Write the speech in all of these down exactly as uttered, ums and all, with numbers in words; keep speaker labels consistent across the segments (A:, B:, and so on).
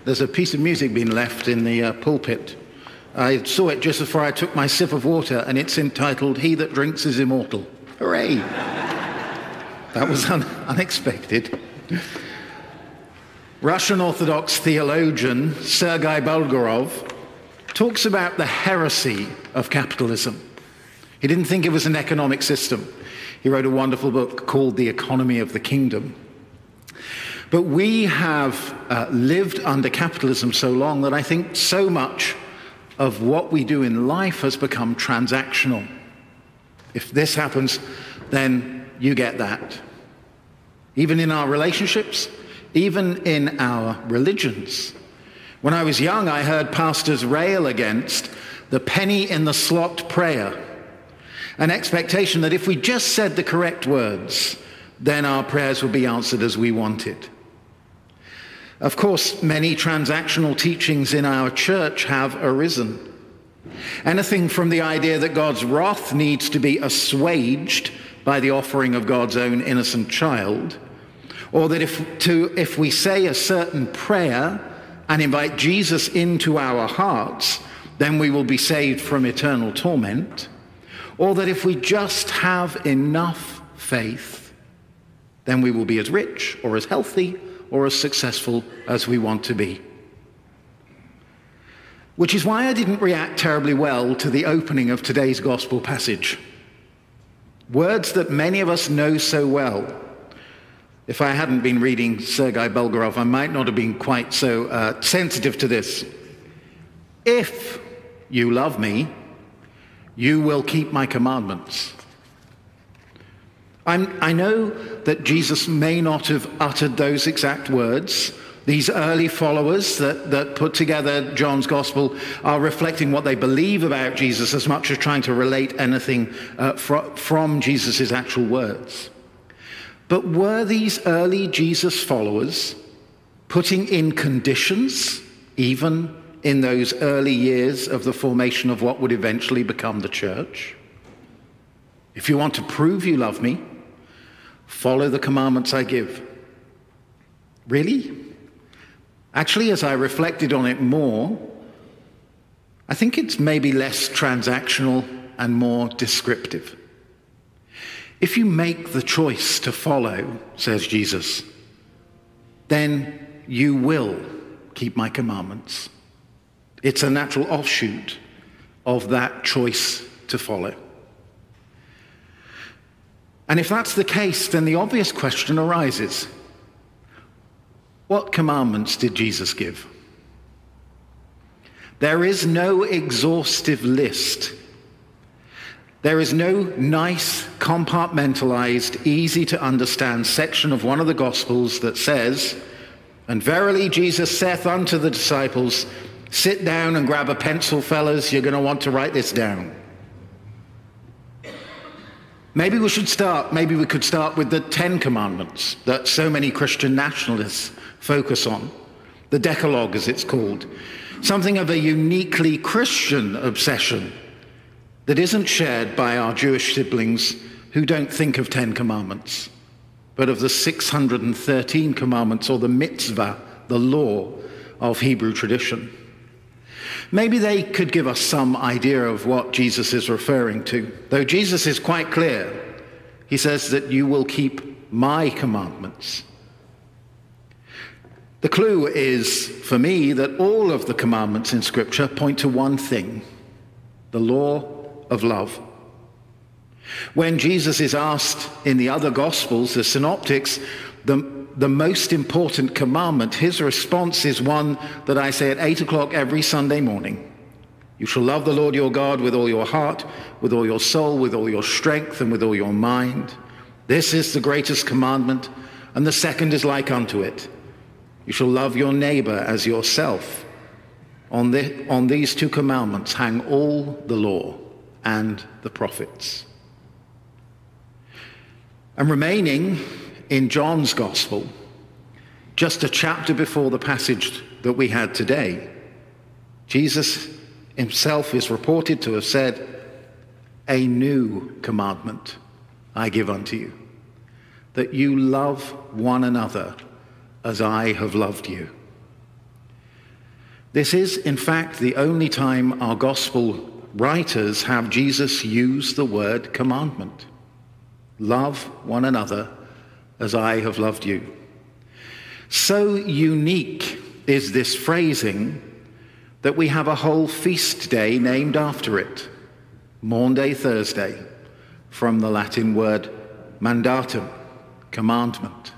A: There's a piece of music being left in the uh, pulpit. I saw it just before I took my sip of water, and it's entitled, "He That Drinks Is Immortal." Hooray! That was un- unexpected. Russian Orthodox theologian Sergei Bolgorov talks about the heresy of capitalism. He didn't think it was an economic system. He wrote a wonderful book called The Economy of the Kingdom. But we have uh, lived under capitalism so long that I think so much of what we do in life has become transactional. If this happens, then you get that. Even in our relationships, even in our religions. When I was young, I heard pastors rail against the penny in the slot prayer, an expectation that if we just said the correct words, then our prayers would be answered as we wanted. Of course, many transactional teachings in our church have arisen. Anything from the idea that God's wrath needs to be assuaged by the offering of God's own innocent child, or that if, to, if we say a certain prayer and invite Jesus into our hearts, then we will be saved from eternal torment, or that if we just have enough faith, then we will be as rich or as healthy or as successful as we want to be. Which is why I didn't react terribly well to the opening of today's gospel passage. Words that many of us know so well. If I hadn't been reading Sergei Bolgorov, I might not have been quite so uh, sensitive to this. If you love me, you will keep my commandments. I'm, I know that Jesus may not have uttered those exact words. These early followers that, that put together John's gospel are reflecting what they believe about Jesus as much as trying to relate anything uh, fr- from Jesus' actual words. But were these early Jesus followers putting in conditions, even in those early years of the formation of what would eventually become the church? If you want to prove you love me, follow the commandments I give. Really? Actually, as I reflected on it more, I think it's maybe less transactional and more descriptive. If you make the choice to follow, says Jesus, then you will keep my commandments. It's a natural offshoot of that choice to follow. And if that's the case, then the obvious question arises. What commandments did Jesus give? There is no exhaustive list. There is no nice, compartmentalized, easy to understand section of one of the Gospels that says, "And verily Jesus saith unto the disciples, sit down and grab a pencil, fellas, you're going to want to write this down." Maybe we should start, maybe we could start with the Ten Commandments that so many Christian nationalists focus on. The Decalogue, as it's called. Something of a uniquely Christian obsession that isn't shared by our Jewish siblings who don't think of Ten Commandments, but of the six hundred thirteen commandments, or the mitzvah, the law of Hebrew tradition. Maybe they could give us some idea of what Jesus is referring to, though Jesus is quite clear. He says that you will keep my commandments. The clue is, for me, that all of the commandments in Scripture point to one thing: the law of love. When Jesus is asked in the other Gospels, the synoptics, the the most important commandment, his response is one that I say at eight o'clock every Sunday morning. You shall love the Lord your God with all your heart, with all your soul, with all your strength, and with all your mind. This is the greatest commandment, and the second is like unto it. You shall love your neighbor as yourself. On, the, on these two commandments hang all the law and the prophets. And remaining in John's Gospel, just a chapter before the passage that we had today, Jesus himself is reported to have said, "A new commandment I give unto you, that you love one another as I have loved you." This is, in fact, the only time our gospel writers have Jesus use the word commandment. Love one another as I have loved you. So unique is this phrasing that we have a whole feast day named after it, Maundy Thursday, from the Latin word mandatum, commandment.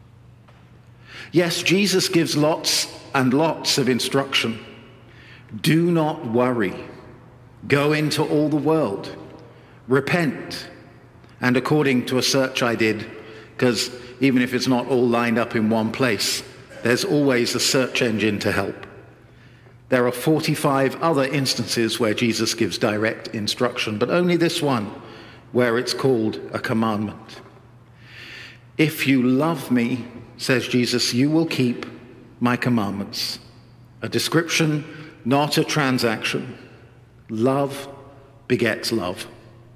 A: Yes, Jesus gives lots and lots of instruction. Do not worry. Go into all the world. Repent. And according to a search I did, because even if it's not all lined up in one place, there's always a search engine to help. There are forty-five other instances where Jesus gives direct instruction, but only this one where it's called a commandment. If you love me, says Jesus, you will keep my commandments. A description, not a transaction. Love begets love.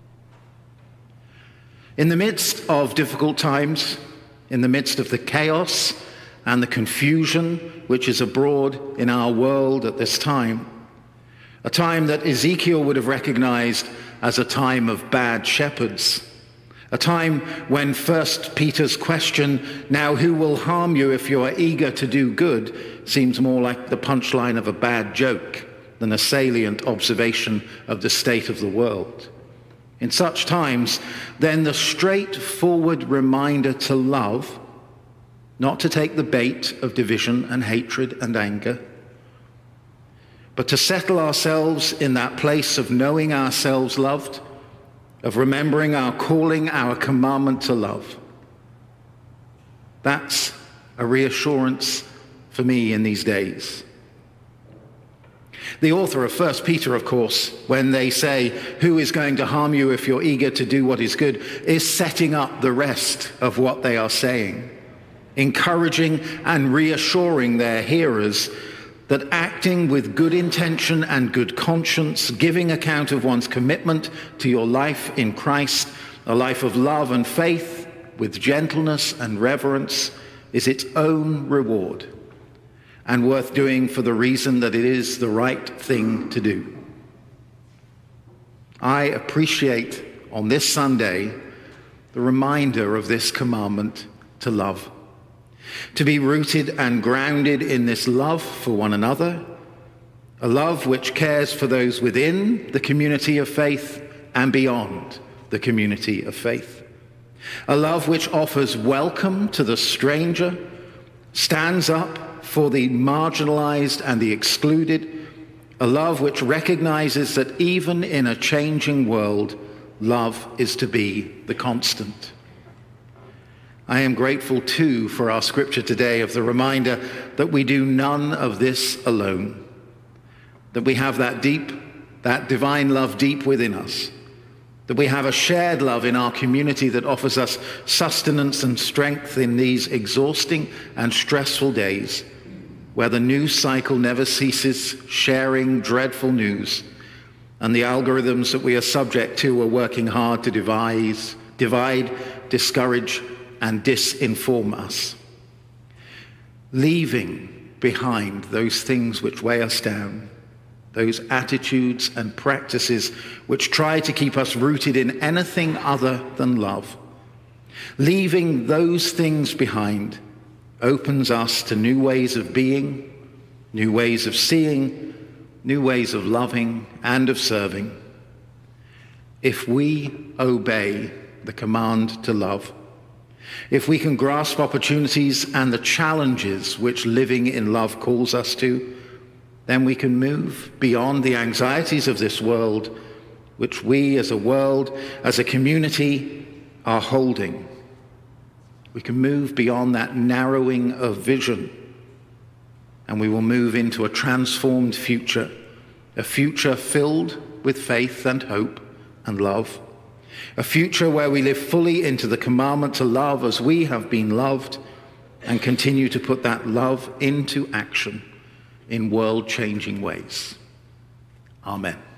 A: In the midst of difficult times, in the midst of the chaos and the confusion which is abroad in our world at this time, a time that Ezekiel would have recognized as a time of bad shepherds, a time when First Peter's question, now who will harm you if you are eager to do good, seems more like the punchline of a bad joke than a salient observation of the state of the world. In such times, then the straightforward reminder to love, not to take the bait of division and hatred and anger, but to settle ourselves in that place of knowing ourselves loved, of remembering our calling, our commandment to love. That's a reassurance for me in these days. The author of First Peter, of course, when they say, who is going to harm you if you're eager to do what is good, is setting up the rest of what they are saying, encouraging and reassuring their hearers that acting with good intention and good conscience, giving account of one's commitment to your life in Christ, a life of love and faith with gentleness and reverence, is its own reward, and worth doing for the reason that it is the right thing to do. I appreciate on this Sunday the reminder of this commandment to love, to be rooted and grounded in this love for one another, a love which cares for those within the community of faith and beyond the community of faith, a love which offers welcome to the stranger, stands up for the marginalized and the excluded, a love which recognizes that even in a changing world, love is to be the constant. I am grateful too for our scripture today of the reminder that we do none of this alone, that we have that deep, that divine love deep within us, that we have a shared love in our community that offers us sustenance and strength in these exhausting and stressful days, where the news cycle never ceases sharing dreadful news, and the algorithms that we are subject to are working hard to devise, divide, discourage, and disinform us, leaving behind those things which weigh us down, those attitudes and practices which try to keep us rooted in anything other than love. Leaving those things behind opens us to new ways of being, new ways of seeing, new ways of loving and of serving. If we obey the command to love, if we can grasp opportunities and the challenges which living in love calls us to, then we can move beyond the anxieties of this world, which we as a world, as a community, are holding. We can move beyond that narrowing of vision, and we will move into a transformed future, a future filled with faith and hope and love, a future where we live fully into the commandment to love as we have been loved, and continue to put that love into action in world-changing ways. Amen.